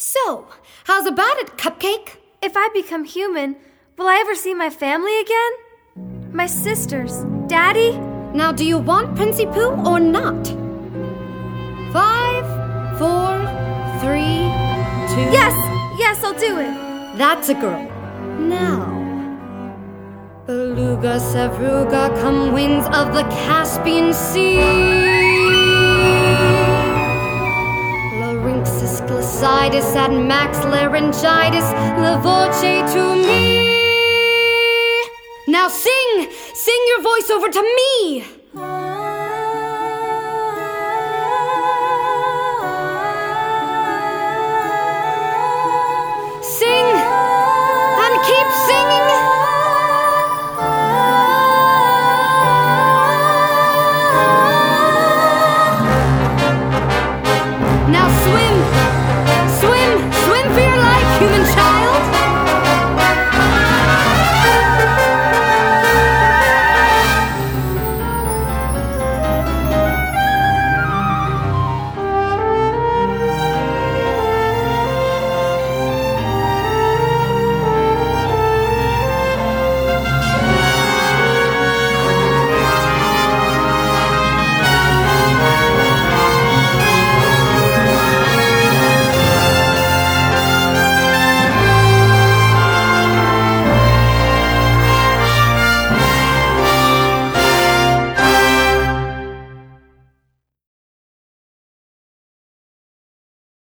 So, how's about it, Cupcake? If I become human, will I ever see my family again? My sisters, Daddy? Now, do you want Princey Pooh or not? 5, 4, 3, 2... Yes, I'll do it. That's a girl. Now, Beluga, Sevruga, come winds of the Caspian Sea. Larynxis, Glacitis, and Max Laryngitis, La voce to me. Now sing your voice over to me. Sing and keep singing. Now swim for your life, human child.